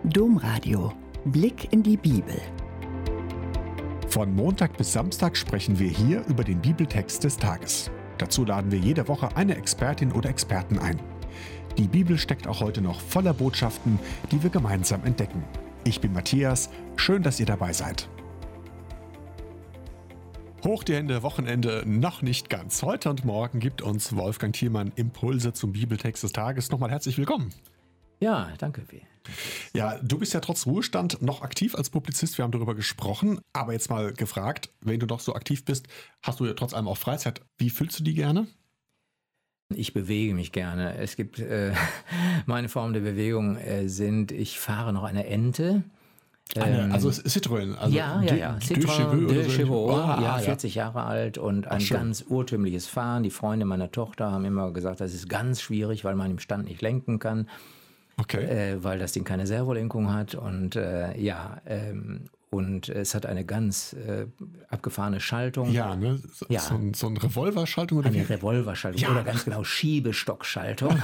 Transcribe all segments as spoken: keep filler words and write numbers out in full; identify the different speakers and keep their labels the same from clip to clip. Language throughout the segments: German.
Speaker 1: Domradio. Blick in die Bibel.
Speaker 2: Von Montag bis Samstag sprechen wir hier über den Bibeltext des Tages. Dazu laden wir jede Woche eine Expertin oder Experten ein. Die Bibel steckt auch heute noch voller Botschaften, die wir gemeinsam entdecken. Ich bin Matthias, schön, dass ihr dabei seid. Hoch die Hände, Wochenende noch nicht ganz. Heute und morgen gibt uns Wolfgang Thielmann Impulse zum Bibeltext des Tages. Nochmal herzlich willkommen.
Speaker 3: Ja, danke.
Speaker 2: Ja, du bist ja trotz Ruhestand noch aktiv als Publizist. Wir haben darüber gesprochen. Aber jetzt mal gefragt, wenn du doch so aktiv bist, hast du ja trotz allem auch Freizeit. Wie füllst du die gerne?
Speaker 3: Ich bewege mich gerne. Es gibt, äh, meine Formen der Bewegung äh, sind, ich fahre noch eine Ente.
Speaker 2: Eine,
Speaker 3: ähm,
Speaker 2: also Citroën. Also
Speaker 3: ja, ja, ja. Citroën
Speaker 2: de
Speaker 3: de Chevaux,
Speaker 2: oh,
Speaker 3: ja,
Speaker 2: ja,
Speaker 3: vierzig Jahre alt und ein
Speaker 2: Ach, schön.
Speaker 3: ganz urtümliches Fahren. Die Freunde meiner Tochter haben immer gesagt, das ist ganz schwierig, weil man im Stand nicht lenken kann.
Speaker 2: Okay.
Speaker 3: Äh, weil das Ding keine Servolenkung hat und äh, ja, ähm, und es hat eine ganz äh, abgefahrene Schaltung.
Speaker 2: Ja, ne? So,
Speaker 3: Ja.
Speaker 2: so, ein- so eine Revolverschaltung oder
Speaker 3: Eine
Speaker 2: wie?
Speaker 3: Revolverschaltung
Speaker 2: Ja.
Speaker 3: oder ganz genau Schiebestockschaltung.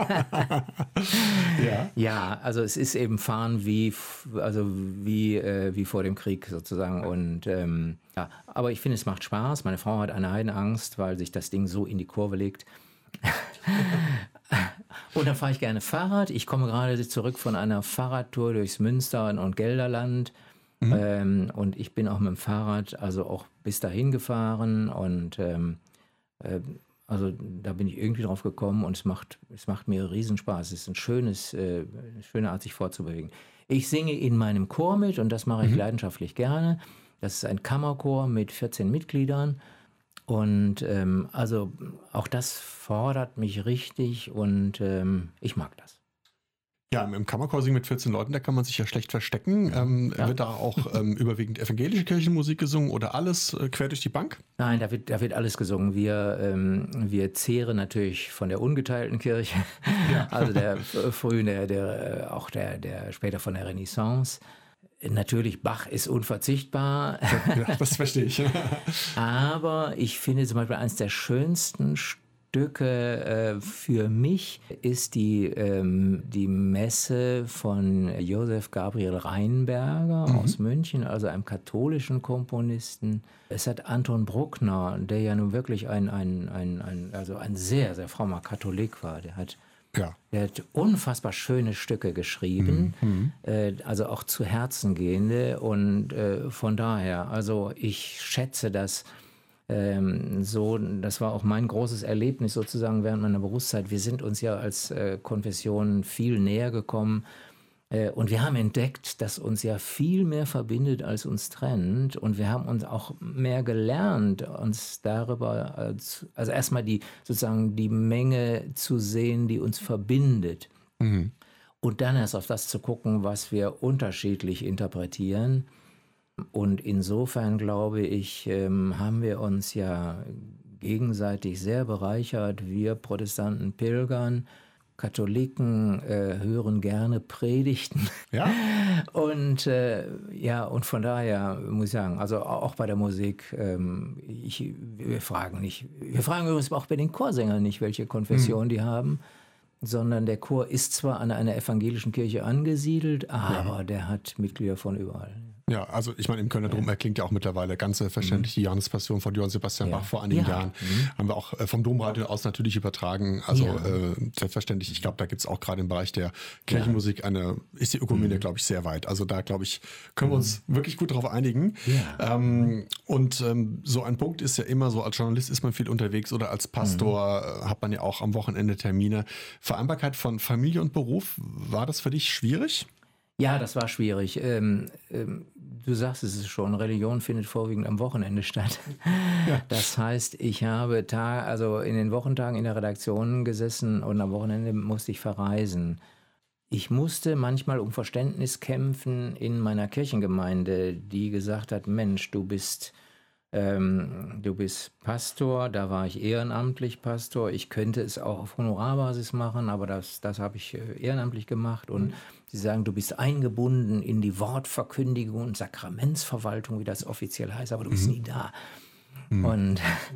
Speaker 2: Ja.
Speaker 3: Ja, also es ist eben Fahren wie, f- also wie, äh, wie vor dem Krieg sozusagen. Und ähm, ja, aber ich finde, es macht Spaß. Meine Frau hat eine Heidenangst, weil sich das Ding so in die Kurve legt. Und dann fahre ich gerne Fahrrad. Ich komme gerade zurück von einer Fahrradtour durchs Münster- und Gelderland. Ähm, und ich bin auch mit dem Fahrrad also auch bis dahin gefahren. Und ähm, äh, also da bin ich irgendwie drauf gekommen und es macht, es macht mir Riesenspaß. Es ist ein schönes, äh, eine schöne Art, sich fortzubewegen. Ich singe in meinem Chor mit und das mache ich leidenschaftlich gerne. Das ist ein Kammerchor mit vierzehn Mitgliedern. Und ähm, also auch das fordert mich richtig und ähm, ich mag das.
Speaker 2: Ja, im Kammerchor singen mit vierzehn Leuten, da kann man sich ja schlecht verstecken. Ähm,
Speaker 3: Ja.
Speaker 2: Wird da auch ähm, überwiegend evangelische Kirchenmusik gesungen oder alles äh, quer durch die Bank?
Speaker 3: Nein, da wird, da wird alles gesungen. Wir, ähm, wir zehren natürlich von der ungeteilten Kirche, also der äh, frühen, der, der, äh, auch der, der später von der Renaissance. Natürlich, Bach ist unverzichtbar,
Speaker 2: Ja, das verstehe ich.
Speaker 3: aber ich finde zum Beispiel eines der schönsten Stücke äh, für mich ist die, ähm, die Messe von Josef Gabriel Rheinberger aus München, also einem katholischen Komponisten. Es hat Anton Bruckner, der ja nun wirklich ein, ein, ein, ein, also ein sehr, sehr frommer Katholik war, der hat
Speaker 2: Ja.
Speaker 3: er hat unfassbar schöne Stücke geschrieben, äh, also auch zu Herzen gehende. Und äh, von daher, also ich schätze das ähm, so, das war auch mein großes Erlebnis sozusagen während meiner Berufszeit. Wir sind uns ja als äh, Konfession viel näher gekommen. Äh, Und wir haben entdeckt, dass uns ja viel mehr verbindet, als uns trennt. Und wir haben uns auch mehr gelernt, uns darüber, als, also erstmal die sozusagen die Menge zu sehen, die uns verbindet. Und dann erst auf das zu gucken, was wir unterschiedlich interpretieren. Und insofern glaube ich, ähm, haben wir uns ja gegenseitig sehr bereichert. Wir Protestanten pilgern. Katholiken äh, hören gerne Predigten.
Speaker 2: Ja?
Speaker 3: Und äh, ja, und von daher muss ich sagen, also auch bei der Musik, ähm, ich, wir fragen nicht, wir fragen übrigens auch bei den Chorsängern nicht, welche Konfession die haben, sondern der Chor ist zwar an einer evangelischen Kirche angesiedelt, aber der hat Mitglieder von überall.
Speaker 2: Ja, also ich meine, im Kölner Dom erklingt ja auch mittlerweile ganz selbstverständlich die Johannespassion von Johann Sebastian
Speaker 3: Ja.
Speaker 2: Bach vor einigen
Speaker 3: Ja.
Speaker 2: Jahren. Haben wir auch äh, vom Domradio aus natürlich übertragen. Also
Speaker 3: Ja.
Speaker 2: äh, selbstverständlich, ich glaube, da gibt es auch gerade im Bereich der Kirchenmusik eine, ist die Ökumene, glaube ich, sehr weit. Also da, glaube ich, können wir uns wirklich gut darauf einigen.
Speaker 3: Ja.
Speaker 2: Ähm, und ähm, so ein Punkt ist ja immer so, als Journalist ist man viel unterwegs oder als Pastor äh, hat man ja auch am Wochenende Termine. Vereinbarkeit von Familie und Beruf, war das für dich schwierig?
Speaker 3: Ja, das war schwierig. Ähm, ähm, du sagst es schon, Religion findet vorwiegend am Wochenende statt. Das heißt, ich habe Tag, also in den Wochentagen in der Redaktion gesessen und am Wochenende musste ich verreisen. Ich musste manchmal um Verständnis kämpfen in meiner Kirchengemeinde, die gesagt hat, Mensch, du bist, ähm, du bist Pastor, da war ich ehrenamtlich Pastor. Ich könnte es auch auf Honorarbasis machen, aber das, das habe ich äh, ehrenamtlich gemacht. Und sie sagen, du bist eingebunden in die Wortverkündigung und Sakramentsverwaltung, wie das offiziell heißt, aber du bist nie da. Und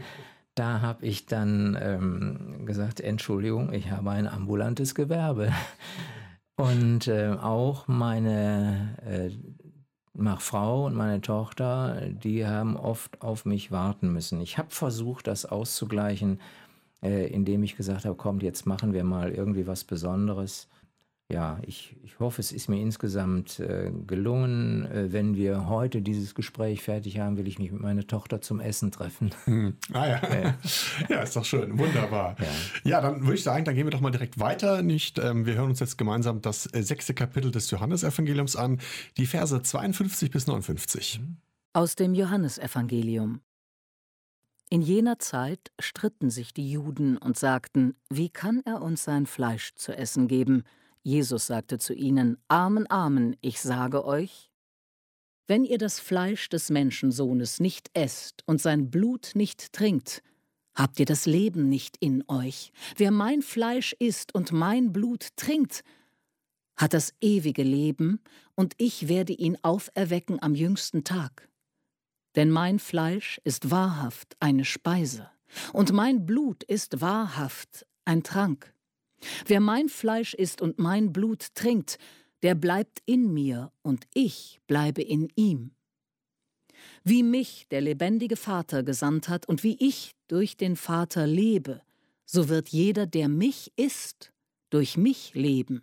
Speaker 3: da habe ich dann ähm, gesagt, Entschuldigung, ich habe ein ambulantes Gewerbe. Und äh, auch meine äh, meine Frau und meine Tochter, die haben oft auf mich warten müssen. Ich habe versucht, das auszugleichen, äh, indem ich gesagt habe, kommt, jetzt machen wir mal irgendwie was Besonderes. Ja, ich, ich hoffe, es ist mir insgesamt äh, gelungen. Äh, wenn wir heute dieses Gespräch fertig haben, will ich mich mit meiner Tochter zum Essen treffen.
Speaker 2: Hm. Ah ja.
Speaker 3: Ja.
Speaker 2: Ja, ist doch schön. Wunderbar. Ja, ja, dann würde ich sagen, dann gehen wir doch mal direkt weiter. Nicht, ähm, wir hören uns jetzt gemeinsam das äh, sechste Kapitel des Johannesevangeliums an, die Verse zweiundfünfzig bis neunundfünfzig.
Speaker 4: Aus dem Johannesevangelium. In jener Zeit stritten sich die Juden und sagten, wie kann er uns sein Fleisch zu essen geben? Jesus sagte zu ihnen, Amen, Amen, ich sage euch, wenn ihr das Fleisch des Menschensohnes nicht esst und sein Blut nicht trinkt, habt ihr das Leben nicht in euch. Wer mein Fleisch isst und mein Blut trinkt, hat das ewige Leben, und ich werde ihn auferwecken am jüngsten Tag. Denn mein Fleisch ist wahrhaft eine Speise, und mein Blut ist wahrhaft ein Trank. Wer mein Fleisch isst und mein Blut trinkt, der bleibt in mir und ich bleibe in ihm. Wie mich der lebendige Vater gesandt hat und wie ich durch den Vater lebe, so wird jeder, der mich isst, durch mich leben.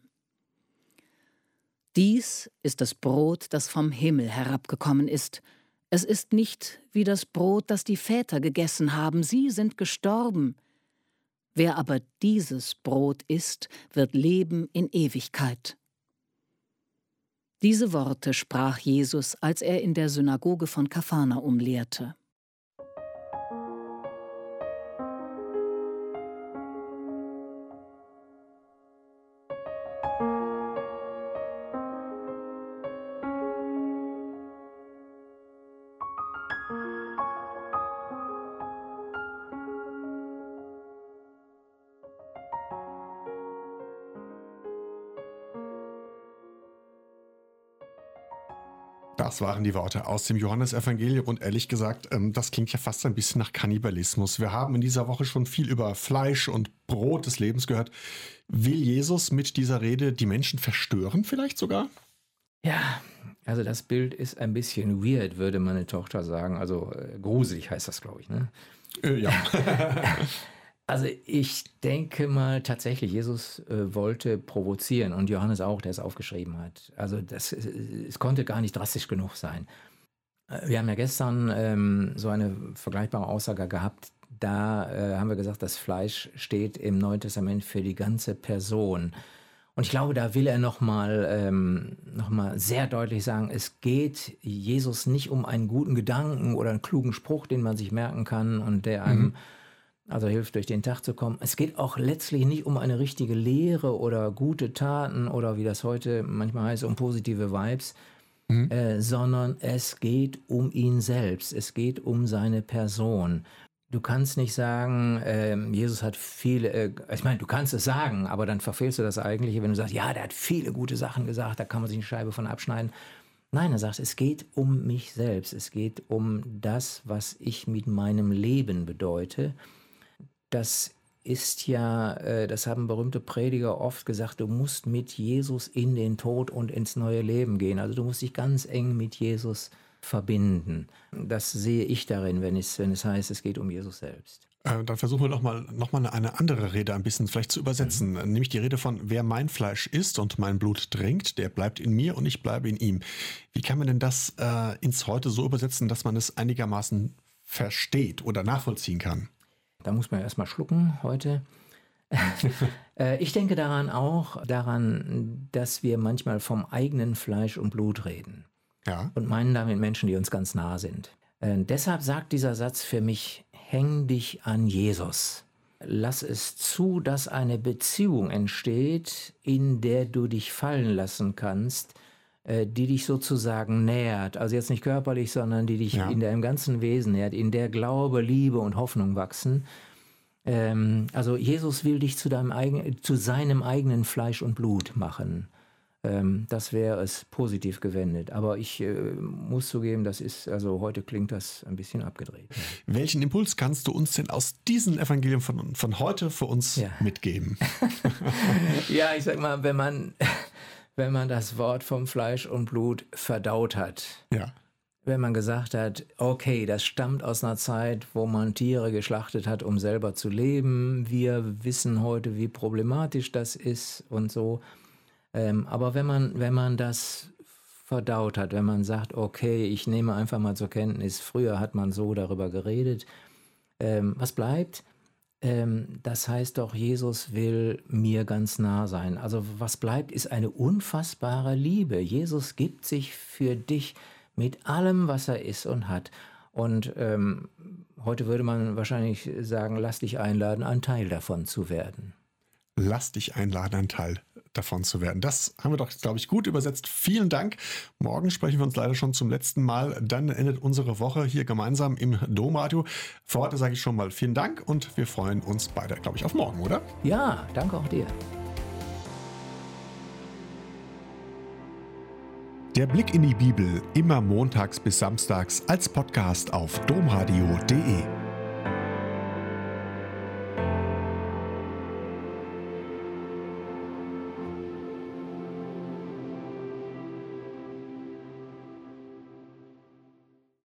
Speaker 4: Dies ist das Brot, das vom Himmel herabgekommen ist. Es ist nicht wie das Brot, das die Väter gegessen haben, sie sind gestorben. Wer aber dieses Brot isst, wird leben in Ewigkeit. Diese Worte sprach Jesus, als er in der Synagoge von Kapharnaum lehrte.
Speaker 2: Das waren die Worte aus dem Johannesevangelium und ehrlich gesagt, das klingt ja fast ein bisschen nach Kannibalismus. Wir haben in dieser Woche schon viel über Fleisch und Brot des Lebens gehört. Will Jesus mit dieser Rede die Menschen verstören vielleicht sogar?
Speaker 3: Ja, also das Bild ist ein bisschen weird, würde meine Tochter sagen. Also äh, gruselig heißt das, glaube ich, ne?
Speaker 2: Äh, ja.
Speaker 3: Also ich denke mal tatsächlich, Jesus äh, wollte provozieren und Johannes auch, der es aufgeschrieben hat. Also das, es konnte gar nicht drastisch genug sein. Wir haben ja gestern ähm, so eine vergleichbare Aussage gehabt. Da äh, haben wir gesagt, das Fleisch steht im Neuen Testament für die ganze Person. Und ich glaube, da will er nochmal ähm, noch mal sehr deutlich sagen, es geht Jesus nicht um einen guten Gedanken oder einen klugen Spruch, den man sich merken kann und der einem mhm. also hilft, durch den Tag zu kommen. Es geht auch letztlich nicht um eine richtige Lehre oder gute Taten oder wie das heute manchmal heißt, um positive Vibes, mhm. äh, sondern es geht um ihn selbst. Es geht um seine Person. Du kannst nicht sagen, äh, Jesus hat viele, äh, ich meine, du kannst es sagen, aber dann verfehlst du das Eigentliche, wenn du sagst, ja, der hat viele gute Sachen gesagt, da kann man sich eine Scheibe von abschneiden. Nein, er sagt, es geht um mich selbst. Es geht um das, was ich mit meinem Leben bedeute. Das ist ja, äh, das haben berühmte Prediger oft gesagt, du musst mit Jesus in den Tod und ins neue Leben gehen. Also du musst dich ganz eng mit Jesus verbinden. Das sehe ich darin, wenn es, wenn es heißt, es geht um Jesus selbst.
Speaker 2: Äh, dann versuchen wir doch mal, noch mal eine andere Rede ein bisschen vielleicht zu übersetzen. Mhm. Nämlich die Rede von, wer mein Fleisch isst und mein Blut trinkt, der bleibt in mir und ich bleibe in ihm. Wie kann man denn das äh, ins Heute so übersetzen, dass man es einigermaßen versteht oder nachvollziehen kann?
Speaker 3: Da muss man erstmal schlucken heute. Ich denke daran auch, daran, dass wir manchmal vom eigenen Fleisch und Blut reden.
Speaker 2: Ja.
Speaker 3: Und meinen damit Menschen, die uns ganz nah sind. Äh, deshalb sagt dieser Satz für mich, häng dich an Jesus. Lass es zu, dass eine Beziehung entsteht, in der du dich fallen lassen kannst, äh, die dich sozusagen nährt. Also jetzt nicht körperlich, sondern die dich ja. in deinem ganzen Wesen nährt, in der Glaube, Liebe und Hoffnung wachsen. Ähm, also Jesus will dich zu, deinem eigen, zu seinem eigenen Fleisch und Blut machen. Ähm, das wäre es positiv gewendet. Aber ich äh, muss zugeben, das ist, also heute klingt das ein bisschen abgedreht.
Speaker 2: Welchen Impuls kannst du uns denn aus diesem Evangelium von, von heute für uns ja. mitgeben?
Speaker 3: Ja, ich sag mal, wenn man, wenn man das Wort vom Fleisch und Blut verdaut hat.
Speaker 2: Ja.
Speaker 3: Wenn man gesagt hat, okay, das stammt aus einer Zeit, wo man Tiere geschlachtet hat, um selber zu leben. Wir wissen heute, wie problematisch das ist und so. Ähm, aber wenn man, wenn man das verdaut hat, wenn man sagt, okay, ich nehme einfach mal zur Kenntnis, früher hat man so darüber geredet, ähm, was bleibt? Ähm, das heißt doch, Jesus will mir ganz nah sein. Also was bleibt, ist eine unfassbare Liebe. Jesus gibt sich für dich mit allem, was er ist und hat. Und ähm, heute würde man wahrscheinlich sagen, lass dich einladen, ein Teil davon zu werden.
Speaker 2: Lass dich einladen, ein Teil davon zu werden. Das haben wir doch, glaube ich, gut übersetzt. Vielen Dank. Morgen sprechen wir uns leider schon zum letzten Mal. Dann endet unsere Woche hier gemeinsam im Domradio. Für heute sage ich schon mal vielen Dank und wir freuen uns beide, glaube ich, auf morgen, oder?
Speaker 3: Ja, danke auch dir.
Speaker 2: Der Blick in die Bibel immer montags bis samstags als Podcast auf domradio punkt de.